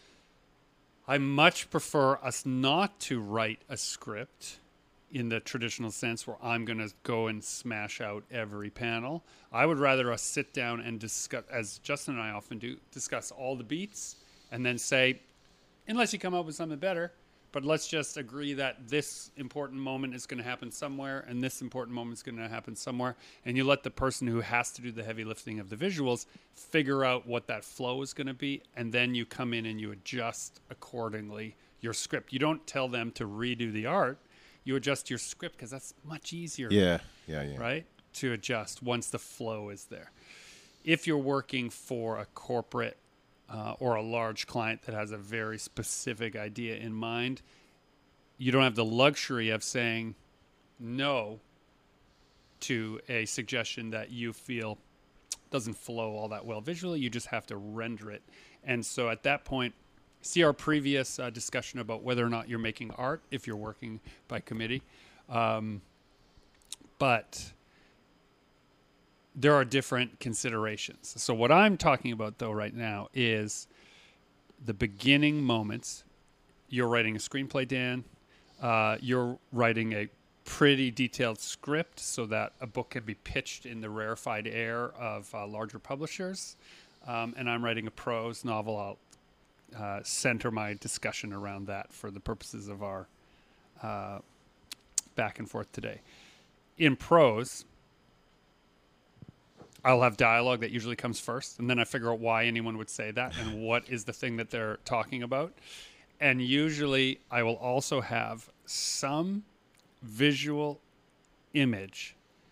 I much prefer us not to write a script in the traditional sense where I'm going to go and smash out every panel. I would rather us sit down and discuss, as Justin and I often do, discuss all the beats and then say, unless you come up with something better, but let's just agree that this important moment is going to happen somewhere and this important moment is going to happen somewhere. And you let the person who has to do the heavy lifting of the visuals figure out what that flow is going to be. And then you come in and you adjust accordingly your script. You don't tell them to redo the art. You adjust your script because that's much easier.
Yeah. Yeah. Yeah.
Right? To adjust once the flow is there. If you're working for a corporate uh, or a large client that has a very specific idea in mind, you don't have the luxury of saying no to a suggestion that you feel doesn't flow all that well visually. You just have to render it. And so at that point, see our previous uh, discussion about whether or not you're making art if you're working by committee. Um, but there are different considerations. So what I'm talking about, though, right now is the beginning moments. You're writing a screenplay, Dan. Uh, you're writing a pretty detailed script so that a book can be pitched in the rarefied air of uh, larger publishers. Um, and I'm writing a prose novel. I'll Uh, center my discussion around that for the purposes of our uh, back and forth today. In prose, I'll have dialogue that usually comes first, and then I figure out why anyone would say that and what is the thing that they're talking about. And usually I will also have some visual image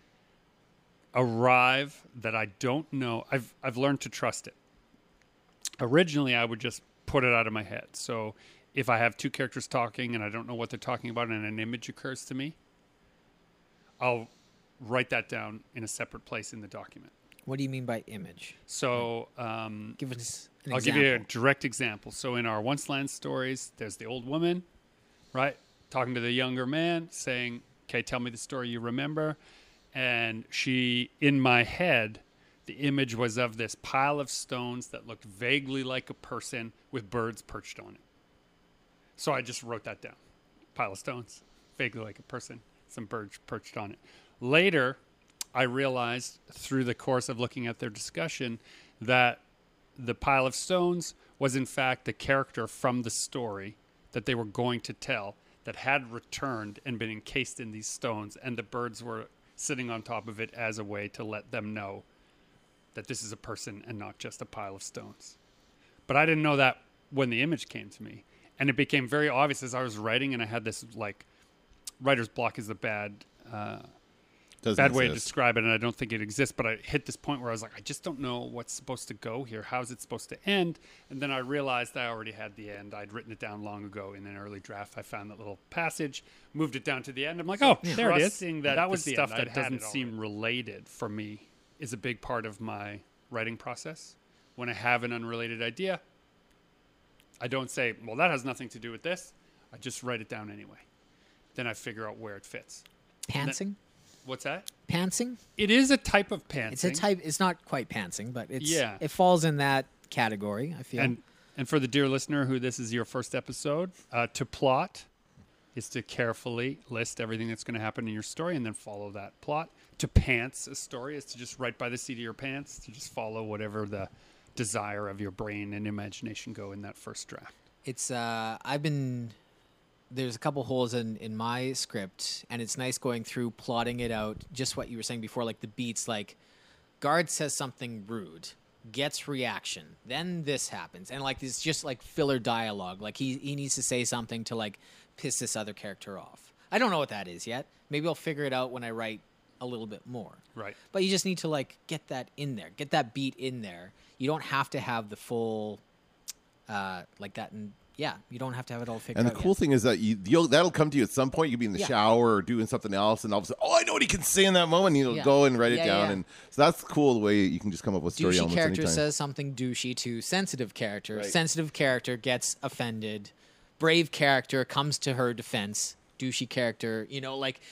arrive that I don't know. I've I've learned to trust it. Originally, I would just put it out of my head. So if I have two characters talking and I don't know what they're talking about and an image occurs to me, I'll write that down in a separate place in the document.
What do you mean by image?
So um,
Give us an
I'll
example.
give you a direct example. So in our Once Land stories, there's the old woman, right, talking to the younger man, saying, okay, tell me the story you remember. And she, in my head, the image was of this pile of stones that looked vaguely like a person with birds perched on it. So I just wrote that down. Pile of stones, vaguely like a person, some birds perched on it. Later, I realized through the course of looking at their discussion that the pile of stones was in fact the character from the story that they were going to tell that had returned and been encased in these stones, and the birds were sitting on top of it as a way to let them know that this is a person and not just a pile of stones. But I didn't know that when the image came to me. And it became very obvious as I was writing, and I had this, like, writer's block is the bad uh,
Doesn't
bad way to
exist.
describe it, and I don't think it exists, but I hit this point where I was like, I just don't know what's supposed to go here. How's it supposed to end? And then I realized I already had the end. I'd written it down long ago in an early draft. I found that little passage, moved it down to the end. I'm like, oh, there it is.
Trusting that
That was
the
the stuff
end. I'd
that
had
doesn't
it
seem related for me is a big part of my writing process. When I have an unrelated idea, I don't say, well, that has nothing to do with this. I just write it down anyway. Then I figure out where it fits.
Pantsing?
What's that?
Pantsing?
It is a type of pantsing.
It's a type. It's not quite pantsing, but it's
Yeah.
it falls in that category. I feel.
And and for the dear listener who this is your first episode, uh, to plot is to carefully list everything that's going to happen in your story and then follow that plot. To pants a story is to just write by the seat of your pants, to just follow whatever the desire of your brain and imagination go in that first draft.
It's uh I've been there's a couple holes in in my script, and it's nice going through plotting it out, just what you were saying before, like the beats, like guard says something rude, gets reaction, then this happens, and like it's just like filler dialogue, like he he needs to say something to like piss this other character off. I don't know what that is yet. Maybe I'll figure it out when I write a little bit more.
Right.
But you just need to like get that in there, get that beat in there. You don't have to have the full, uh, like that. And yeah, you don't have to have it all figured
And
out.
the cool
yet.
thing is that you you'll, that'll come to you at some point. You'll be in the
Yeah.
shower or doing something else, and all of a sudden, oh, I know what he can say in that moment. And you'll
Yeah.
go and write it
Yeah,
down,
yeah.
and so that's cool. The way you can just come up with story
douchey
elements
character
anytime.
says something douchey to sensitive character.
Right.
Sensitive character gets offended. Brave character comes to her defense. Douchey character, you know, like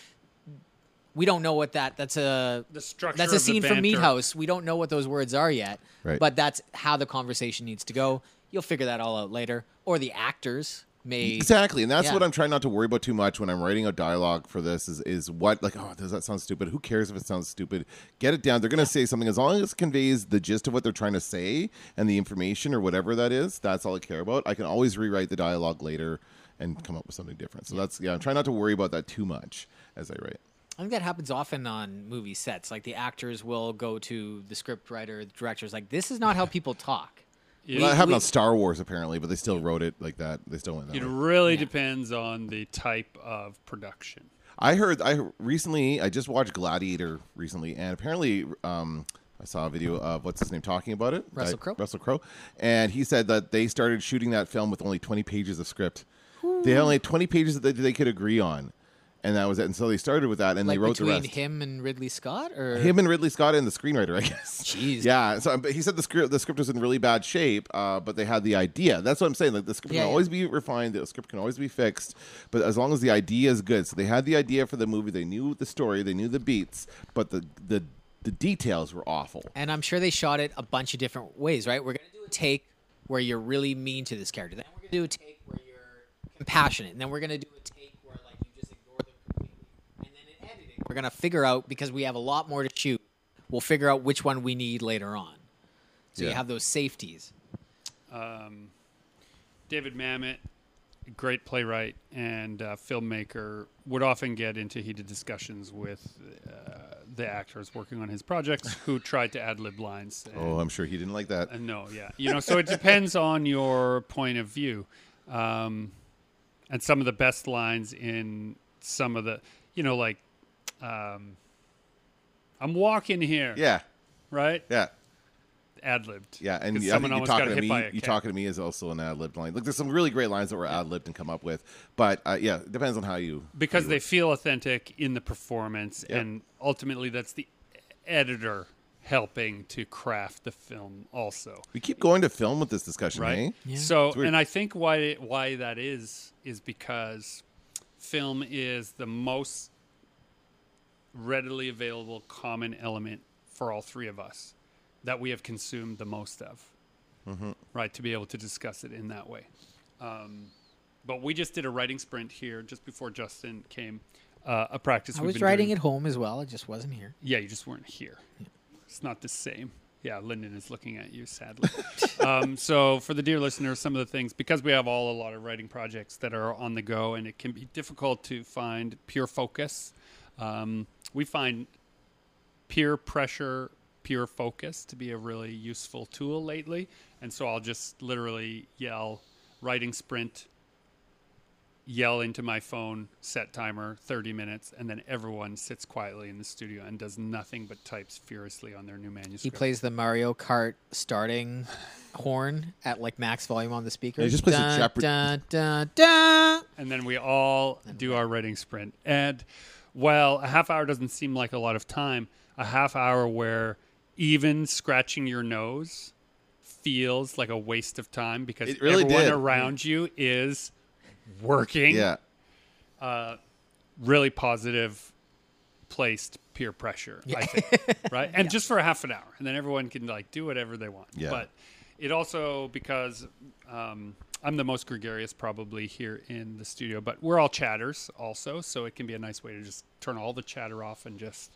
we don't know what that. That's a
The structure
That's
of
a
the
scene from Meat
banter.
House. We don't know what those words are yet.
Right.
But that's how the conversation needs to go. You'll figure that all out later. Or the actors may
Exactly, and that's
Yeah.
what I'm trying not to worry about too much when I'm writing a dialogue for this. Is is what like, oh, does that sound stupid? Who cares if it sounds stupid? Get it down. They're gonna say something as long as it conveys the gist of what they're trying to say and the information or whatever that is. That's all I care about. I can always rewrite the dialogue later and come up with something different. So that's yeah. I'm trying not to worry about that too much as I write.
I think that happens often on movie sets. Like the actors will go to the script writer, the director's like, this is not how people talk.
Yeah.
Well, that happened
we-
on Star Wars apparently, but they still wrote it like that. They still went that
It
way.
really
Yeah.
depends on the type of production.
I heard I recently I just watched Gladiator recently, and apparently um, I saw a video of what's his name talking about it.
Russell
Uh,
Crowe?
Russell Crowe, and he said that they started shooting that film with only twenty pages of script. They only had twenty pages that they, they could agree on, and that was it. And so they started with that, and
Like
they wrote the
between
rest.
him and Ridley Scott, or
Him and Ridley Scott and the screenwriter, I guess.
Jeez.
Yeah. So but he said the script the script was in really bad shape, uh, but they had the idea. That's what I'm saying. Like the script
Yeah,
can
yeah.
always be refined. The script can always be fixed, but as long as the idea is good. So they had the idea for the movie. They knew the story. They knew the beats, but the the the details were awful.
and I'm sure they shot it a bunch of different ways, right? We're gonna do a take where you're really mean to this character. Then we're gonna do a take where you're compassionate, and then we're gonna do a take where like you just ignore them completely. And then in editing, we're gonna figure out, because we have a lot more to shoot. We'll figure out which one we need later on. So you
Yeah.
have those safeties.
David Mamet, great playwright and uh, filmmaker, would often get into heated discussions with uh, the actors working on his projects who tried to ad-lib lines. And,
Oh, I'm sure he didn't like that.
uh, no, yeah. You know, so it depends on your point of view. Um, and some of the best lines in some of the, you know, like, um, I'm walking here,
Yeah.
right?
Yeah.
Ad-libbed.
Yeah, and
'Cause
yeah, I
someone
think you
almost
talking
got
to
hit
me.
by a
You
cat.
talking to me is also an ad lib line. Look, there's some really great lines that were ad libbed and come up with, but uh, yeah, it depends on how you.
Because they feel authentic in the performance,
Yep.
and ultimately that's the editor helping to craft the film also,
We keep going to film with this discussion,
right?
eh?
Yeah.
So,
It's weird.
and I think why why that is is because film is the most readily available common element for all three of us that we have consumed the most of,
Mm-hmm.
right? To be able to discuss it in that way. Um, but we just did a writing sprint here just before Justin came uh, a practice
I
we've
was
been
writing
doing.
at home as well. I just wasn't here.
Yeah, you just weren't here. It's not the same. Yeah, Lyndon is looking at you sadly. um, so for the dear listeners, some of the things, because we have all a lot of writing projects that are on the go, and it can be difficult to find pure focus. Um, we find peer pressure, pure focus to be a really useful tool lately. And so I'll just literally yell writing sprint, yell into my phone, set timer, thirty minutes, and then everyone sits quietly in the studio and does nothing but types furiously on their new
He
manuscript.
plays the Mario Kart starting horn at like max volume on the speaker.
Yeah, he just plays a
dun,
Jeopardy-
dun, dun, dun.
And then we all do our writing sprint. And while a half hour doesn't seem like a lot of time, a half hour where even scratching your nose feels like a waste of time because
It really
everyone
did.
around you is working.
Yeah.
Uh, really positive placed peer pressure, I think. Right? And just for a half an hour. And then everyone can like do whatever they want.
Yeah.
But it also, because um, I'm the most gregarious probably here in the studio, but we're all chatters also. So it can be a nice way to just turn all the chatter off and just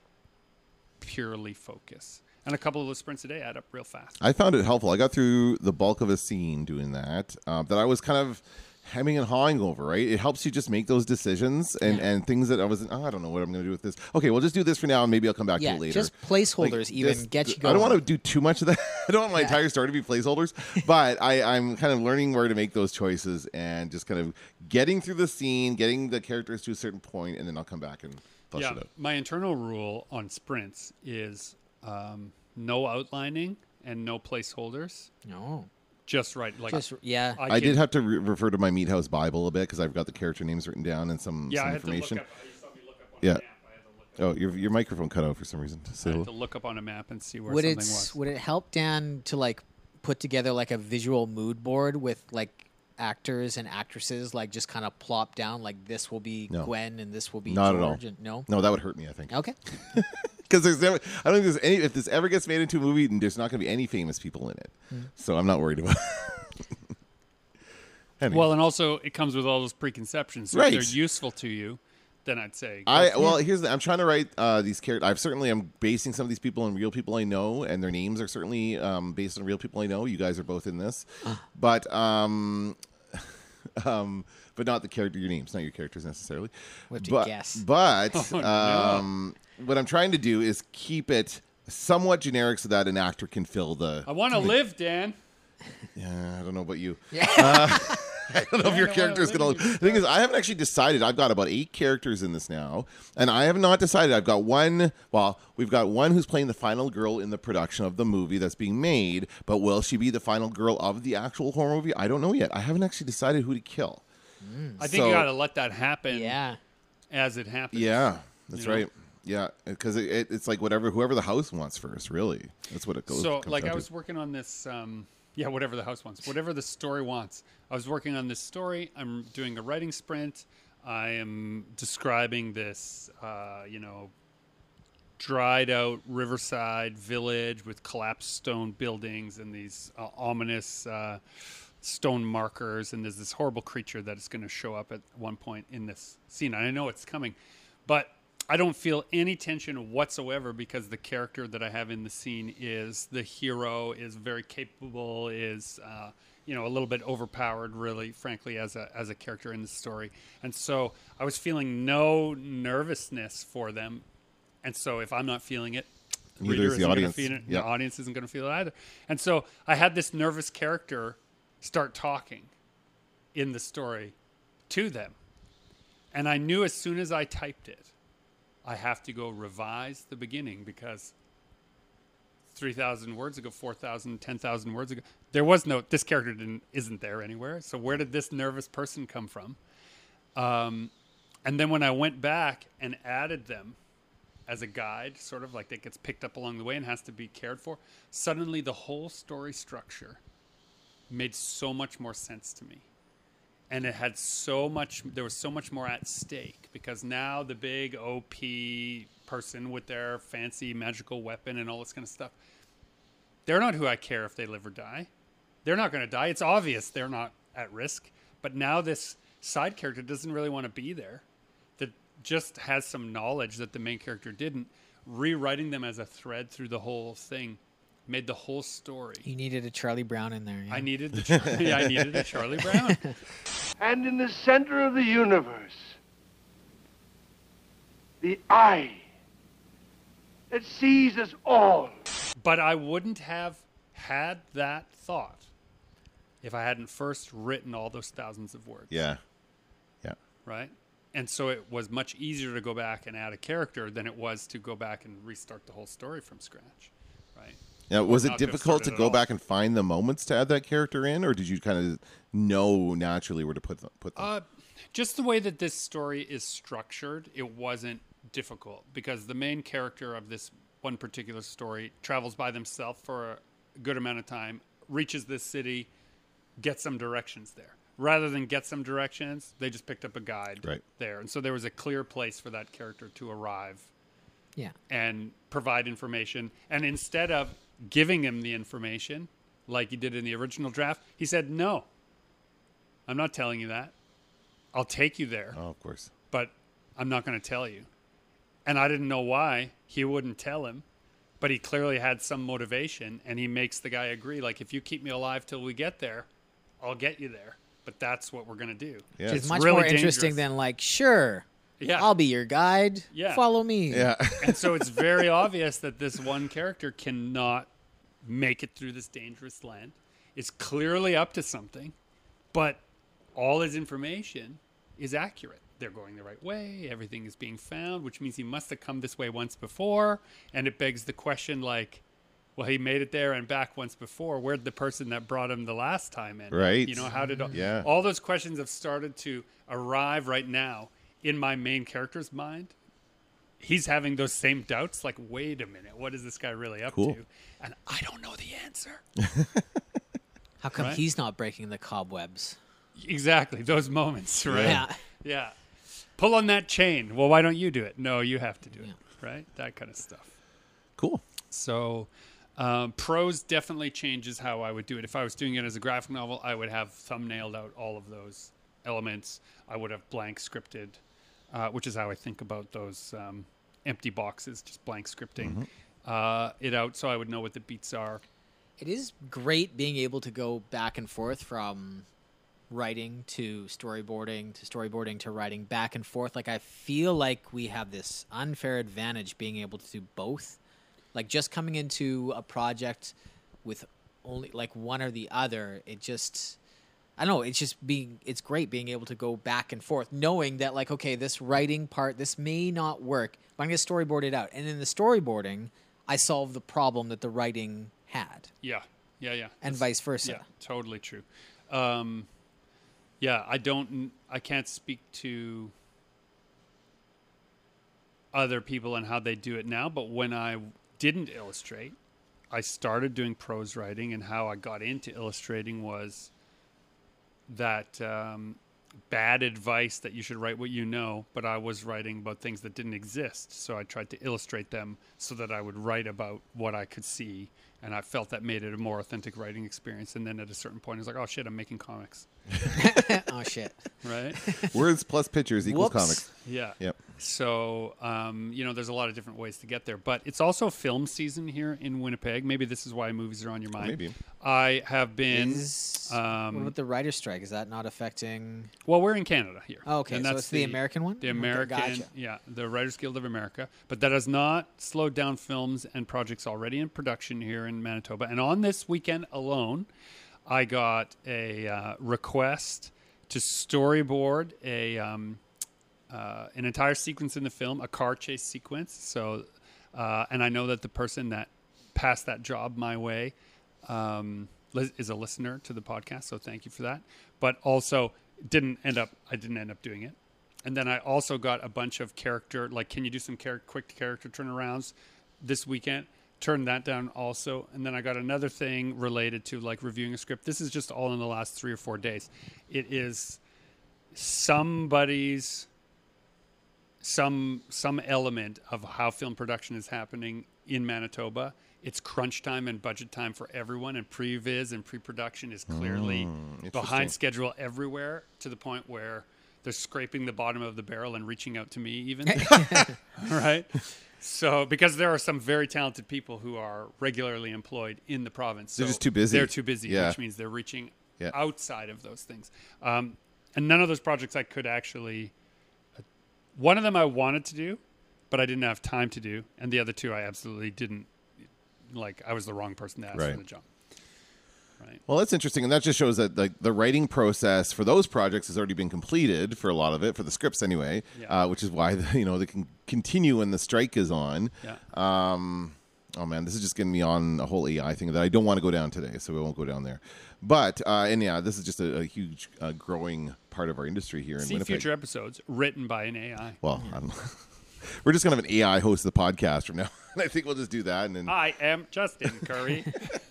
purely focus. And a couple of the sprints a day add up real fast.
I found it helpful. I got through the bulk of a scene doing that, uh, that I was kind of hemming and hawing over, right? It helps you just make those decisions and, and things that I was, oh, I don't know what I'm going to do with this. Okay, we'll just do this for now and maybe I'll come back
Yeah,
to it later.
just placeholders
Like,
even
this-
get you
I
going.
don't want to do too much of that. I don't want my entire story to be placeholders, but I, I'm kind of learning where to make those choices and just kind of getting through the scene, getting the characters to a certain point, and then I'll come back and flush
Yeah,
it out.
my internal rule on sprints is um, no outlining and no placeholders.
No.
Just right. Like
Just yeah.
I,
I
can-
did have to re- refer to my Meat House Bible a bit because I've got the character names written down and some,
Yeah,
some
I had
information.
to look up. I saw me look up on
Yeah.
a map. I had to look up.
Oh, your your microphone cut out for some reason.
I
So
had to look up on a map and see where
would
something
it
was.
would it help Dan to like put together like a visual mood board with like actors and actresses like just kind of plop down like this will be
No.
Gwen and this will be
Not at
George
all.
and no
no, that would hurt me. I think
okay
because there's never. I don't think there's any. If this ever gets made into a movie, then there's not going to be any famous people in it.
Hmm.
So I'm not worried about. Anyway.
Well, and also it comes with all those preconceptions. So
Right.
If they're useful to you, then I'd say. go
I
for it.
well, here's the. I'm trying to write uh, these characters. I've certainly am basing some of these people on real people I know, and their names are certainly um, based on real people I know. You guys are both in this, but um, um, but not the character. Your names, not your characters necessarily.
We have to
but,
guess.
But
Oh, no.
um, what I'm trying to do is keep it somewhat generic so that an actor can fill the.
I want to live, Dan.
Yeah, I don't know about you. Uh, I don't know if your
I don't
character is
wanna
going to.
live
The thing is, I haven't actually decided. I've got about eight characters in this now, and I have not decided. I've got one. Well, we've got one who's playing the final girl in the production of the movie that's being made. But will she be the final girl of the actual horror movie? I don't know yet. I haven't actually decided who to kill.
I think
So-
you got to let that happen
yeah
as it happens.
Yeah, that's
You know?
right. Yeah, because it, it, it's like whatever whoever the house wants first. Really, that's what it goes.
So,
comes
like,
down
I
to.
was working on this. Um, yeah, whatever the house wants, whatever the story wants. I was working on this story. I'm doing a writing sprint. I am describing this, uh, you know, dried out riverside village with collapsed stone buildings and these uh, ominous uh, stone markers. And there's this horrible creature that is going to show up at one point in this scene. And I know it's coming, but I don't feel any tension whatsoever because the character that I have in the scene is the hero, is very capable, is uh, you know a little bit overpowered, really, frankly, as a as a character in the story. And so I was feeling no nervousness for them. And so if I'm not feeling it, the
Neither
reader
is the
isn't gonna
audience.
feel it,
Yeah.
the audience isn't going to feel it either. And so I had this nervous character start talking in the story to them, and I knew as soon as I typed it, I have to go revise the beginning because three thousand words ago, four thousand, ten thousand words ago, there was no, this character didn't, isn't there anywhere. So where did this nervous person come from? Um, and then when I went back and added them as a guide, sort of like that gets picked up along the way and has to be cared for, suddenly the whole story structure made so much more sense to me. And it had so much, there was so much more at stake because now the big O P person with their fancy magical weapon and all this kind of stuff, they're not who I care if they live or die. They're not going to die. It's obvious they're not at risk. But now this side character doesn't really want to be there. The just has some knowledge that the main character didn't, rewriting them as a thread through the whole thing made the whole story.
You needed a Charlie Brown in there. Yeah.
I needed the Char- yeah, I needed a Charlie Brown.
And in the center of the universe, the eye that sees us all.
But I wouldn't have had that thought if I hadn't first written all those thousands of words.
Yeah. Yeah.
Right? And so it was much easier to go back and add a character than it was to go back and restart the whole story from scratch. Right?
Now, was
Or
it
not to have
difficult to
started at
go
all.
back and find the moments to add that character in, or did you kind of know naturally where to put them? Put them?
Uh, just the way that this story is structured, it wasn't difficult because the main character of this one particular story travels by themselves for a good amount of time, reaches this city, gets some directions there. Rather than get some directions, they just picked up a guide
Right.
there. And so there was a clear place for that character to arrive
Yeah.
and provide information. And instead of giving him the information like he did in the original draft, he said, no, I'm not telling you that. I'll take you there,
Oh, of course.
but I'm not going to tell you. And I didn't know why he wouldn't tell him, but he clearly had some motivation, and he makes the guy agree, like, if you keep me alive till we get there, I'll get you there. But that's what we're going to do.
Yeah.
Which is
It's
much
really
more interesting
dangerous.
than like, sure,
Yeah.
I'll be your guide.
Yeah.
Follow me.
Yeah.
And so it's very obvious that this one character cannot make it through this dangerous land. It's clearly up to something, but all his information is accurate. They're going the right way. Everything is being found, which means he must have come this way once before. And it begs the question, like, well, he made it there and back once before. Where'd the person that brought him the last time in?
Right.
You know, how did all,
Yeah.
all those questions have started to arrive right now in my main character's mind. He's having those same doubts, like, wait a minute, what is this guy really up
Cool.
to? And I don't know the answer.
How come
Right.
he's not breaking the cobwebs?
Exactly, those moments, right?
Yeah.
Yeah. Pull on that chain. Well, why don't you do it? No, you have to do it,
Yeah.
right? That kind of stuff.
Cool.
So, um, prose definitely changes how I would do it. If I was doing it as a graphic novel, I would have thumbnailed out all of those elements. I would have blank scripted, uh, which is how I think about those um, empty boxes, just blank scripting uh, it out so I would know what the beats are.
It is great being able to go back and forth from writing to storyboarding to storyboarding to writing back and forth. Like, I feel like we have this unfair advantage being able to do both. Like, just coming into a project with only like one or the other, it just, I don't know, it's just being, it's great being able to go back and forth, knowing that, like, okay, this writing part, this may not work, but I'm going to storyboard it out. And in the storyboarding, I solve the problem that the writing had,
Yeah, yeah, yeah.
and
That's-
vice versa.
Yeah, totally true. Um, yeah, I don't, I can't speak to other people and how they do it now, but when I didn't illustrate, I started doing prose writing, and how I got into illustrating was that um, bad advice that you should write what you know, but I was writing about things that didn't exist. So I tried to illustrate them so that I would write about what I could see. And I felt that made it a more authentic writing experience. And then at a certain point, I was like, oh shit, I'm making comics.
Oh, shit.
Right?
Words plus pictures equals
Whoops.
comics.
Yeah.
Yep.
So, um, you know, there's a lot of different ways to get there. But it's also film season here in Winnipeg. Maybe this is why movies are on your mind.
Maybe.
I have been.
Is,
um,
what about the writer's strike? Is that not affecting?
Well, we're in Canada here.
Oh, okay,
And
so
that's
it's the American one?
The
Okay,
American,
gotcha.
yeah, the Writers Guild of America. But that has not slowed down films and projects already in production here in Manitoba. And on this weekend alone, I got a uh, request to storyboard a um, uh, an entire sequence in the film, a car chase sequence. So, uh, and I know that the person that passed that job my way um, lis- is a listener to the podcast, so thank you for that. But also didn't end up, I didn't end up doing it. And then I also got a bunch of character, like, can you do some char- quick character turnarounds this weekend? Turned that down also. And then I got another thing related to, like, reviewing a script. This is just all in the last three or four days. It is somebody's, some some element of how film production is happening in Manitoba. It's crunch time and budget time for everyone, and pre-viz and pre-production is clearly
interesting.
behind schedule everywhere, to the point where they're scraping the bottom of the barrel and reaching out to me even. Right? So, because there are some very talented people who are regularly employed in the province.
They're
so
just too busy.
They're too busy,
Yeah.
which means they're reaching
Yeah.
outside of those things. Um, and none of those projects I could actually... Uh, one of them I wanted to do, but I didn't have time to do. And the other two I absolutely didn't... Like, I was the wrong person to ask
Right.
for the job. Right.
Well, that's interesting, and that just shows that like the writing process for those projects has already been completed for a lot of it, for the scripts anyway,
Yeah.
uh, which is why the, you know they can continue when the strike is on.
Yeah.
Um, oh man, this is just getting me on a whole A I thing that I don't want to go down today, so we won't go down there. But uh, and yeah, this is just a, a huge uh, growing part of our industry here in
See
Winnipeg.
future episodes written by an A I.
Well, I'm, we're just gonna have an A I host the podcast from now, and I think we'll just do that. And then
I am Justin Curry.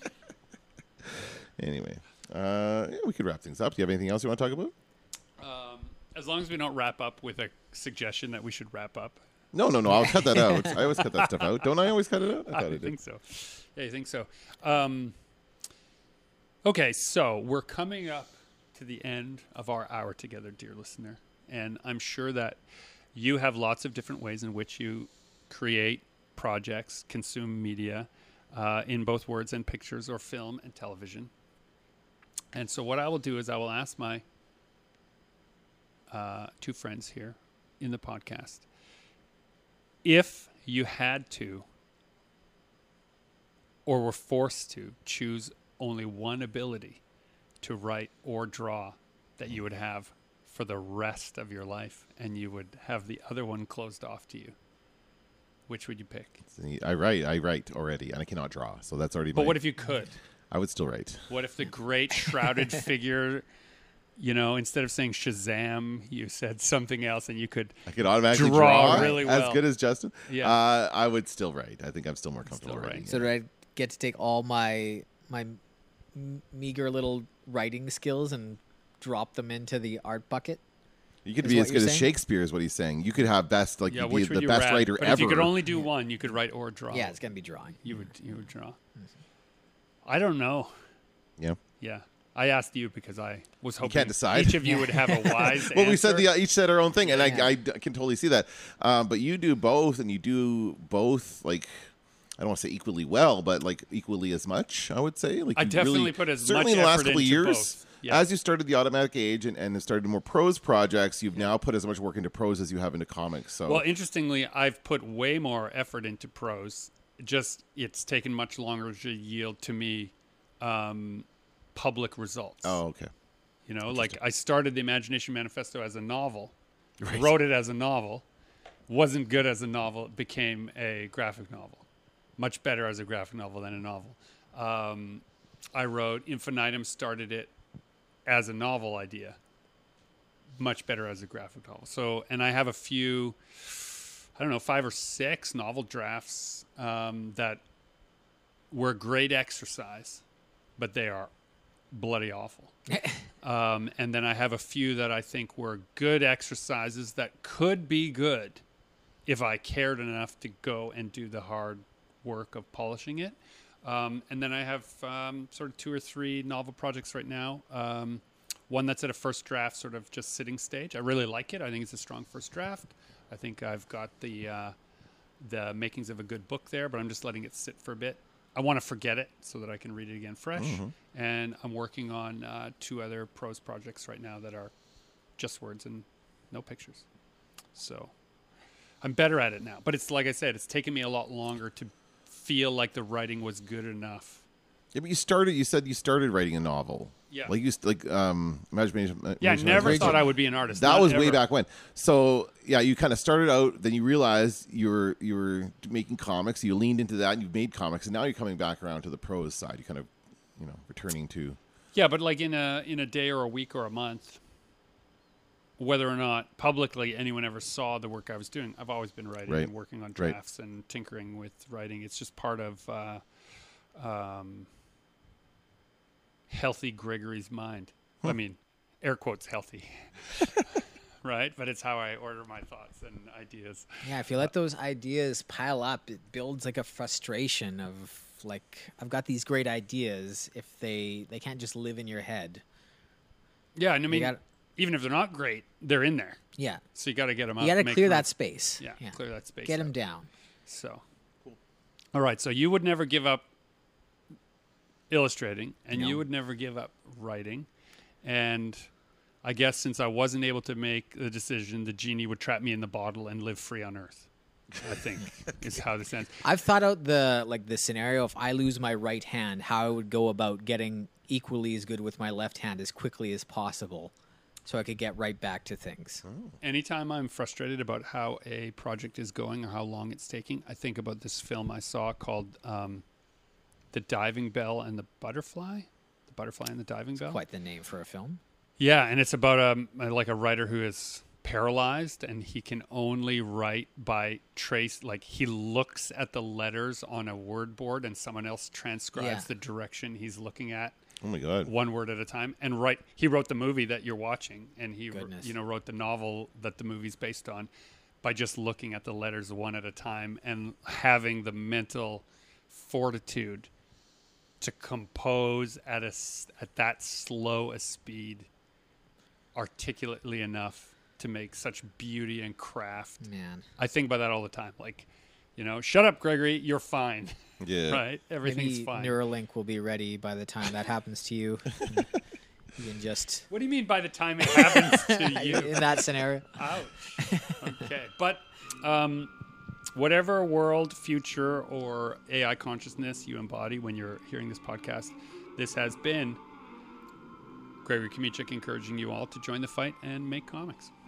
anyway, uh, yeah, we could wrap things up. Do you have anything else you want to talk about?
Um, as long as we don't wrap up with a suggestion that we should wrap up.
No, no, no. I'll cut that out. I always cut that stuff out. Don't I always cut it out? I
I,
thought I, did.
think so. Yeah, you think so. Um, okay, so we're coming up to the end of our hour together, dear listener. And I'm sure that you have lots of different ways in which you create projects, consume media, uh, in both words and pictures, or film and television. And so what I will do is I will ask my uh, two friends here in the podcast, if you had to or were forced to choose only one ability to write or draw that you would have for the rest of your life, and you would have the other one closed off to you, which would you pick?
See, I write. I write already, and I cannot draw. So that's already.
But
my-
what if you could?
I would still write.
What if the great shrouded figure, you know, instead of saying Shazam, you said something else, and you could
I could automatically
draw
draw,
really well.
as good as Justin.
Yeah.
Uh, I would still write. I think I'm still more comfortable
Still
writing.
write.
So do I get to take all my my m- meager little writing skills and drop them into the art bucket?
You could
Is
be
what
as
you're
good as
saying?
Shakespeare, is what he's saying. You could have best, like,
yeah,
be
which would
the
you
best
rather?
writer
But
ever.
if you could only do one, you could write or draw.
Yeah, it's gonna be drawing.
You would you would draw. I don't know.
yeah.
Yeah, I asked you because I was hoping
can't decide.
each of you would have a wise
Well, we said
answer.
the each said our own thing, and
Yeah.
I, I d- can totally see that. Um, but you do both, and you do both like. I don't want to say equally well, but like equally as much, I would say. Like
I
you
definitely
really,
put as
certainly
much
in the last
effort
couple of
into
years.
both. Yeah.
As you started the Automatic Age and, and have started more prose projects, you've now put as much work into prose as you have into comics. So
Well, interestingly, I've put way more effort into prose. Just it's taken much longer to yield to me um, public results.
oh, okay.
You know, like I started the Imagination Manifesto as a novel,
Right.
wrote it as a novel, wasn't good as a novel, it became a graphic novel. Much better as a graphic novel than a novel. Um, I wrote Infinitum, started it as a novel idea. Much better as a graphic novel. So, and I have a few, I don't know, five or six novel drafts um, that were great exercise, but they are bloody awful. Um, and then I have a few that I think were good exercises that could be good if I cared enough to go and do the hard work of polishing it. Um, and then I have um, sort of two or three novel projects right now. Um, one that's at a first draft, sort of just sitting stage. I really like it. I think it's a strong first draft. I think I've got the uh, the makings of a good book there, but I'm just letting it sit for a bit. I want to forget it so that I can read it again fresh.
Mm-hmm.
And I'm working on uh, two other prose projects right now that are just words and no pictures. So I'm better at it now. But it's like I said, it's taken me a lot longer to feel like the writing was good enough.
Yeah, but you started. You said you started writing a novel.
Yeah.
Like you st- like um, imagination.
Yeah, I
Imagination
never
Manifesto.
thought I would be an artist.
That
Not
was way
ever.
back when. So yeah, you kind of started out, then you realized you were you were making comics. You leaned into that, and you've made comics, and now you're coming back around to the prose side. You kind of, you know, returning to.
Yeah, but like in a in a day or a week or a month, whether or not publicly anyone ever saw the work I was doing, I've always been writing
Right.
and working on
Right.
drafts and tinkering with writing. It's just part of uh, um, healthy Gregory's mind. I mean, air quotes healthy, right? But it's how I order my thoughts and ideas.
Yeah, if you let those ideas pile up, it builds like a frustration of like, I've got these great ideas. If they they can't just live in your head.
Yeah, and I mean,
got-
even if they're not great, they're in there.
Yeah.
So you got to get them up.
You got to
make
clear
room.
that space.
Yeah, clear that space.
Get
up.
them down.
So, all right. So you would never give up illustrating, and
No.
you would never give up writing. And I guess since I wasn't able to make the decision, the genie would trap me in the bottle and live free on Earth. I think is how this ends.
I've thought out the like the scenario if I lose my right hand, how I would go about getting equally as good with my left hand as quickly as possible, so I could get right back to things.
Anytime I'm frustrated about how a project is going or how long it's taking, I think about this film I saw called um, "The Diving Bell and the Butterfly." The Butterfly and the Diving Bell.
Quite the name for a film.
Yeah, and it's about um like a writer who is paralyzed and he can only write by trace. Like he looks at the letters on a word board and someone else transcribes
Yeah.
the direction he's looking at.
Oh my god.
One word at a time, and write. He wrote the movie that you're watching, and he,
Goodness.
you know, wrote the novel that the movie's based on, by just looking at the letters one at a time and having the mental fortitude to compose at a s- at that slow a speed, articulately enough to make such beauty and craft.
Man.
I think about that all the time. Like, you know, shut up, Gregory. You're fine.
Yeah.
Right? Everything's
Maybe
fine.
Neuralink will be ready by the time that happens to you. You can just
What do you mean by the time it happens to you?
in that scenario.
Ouch. Okay. But um, whatever world, future, or A I consciousness you embody when you're hearing this podcast, this has been Gregory Kmichuk encouraging you all to join the fight and make comics.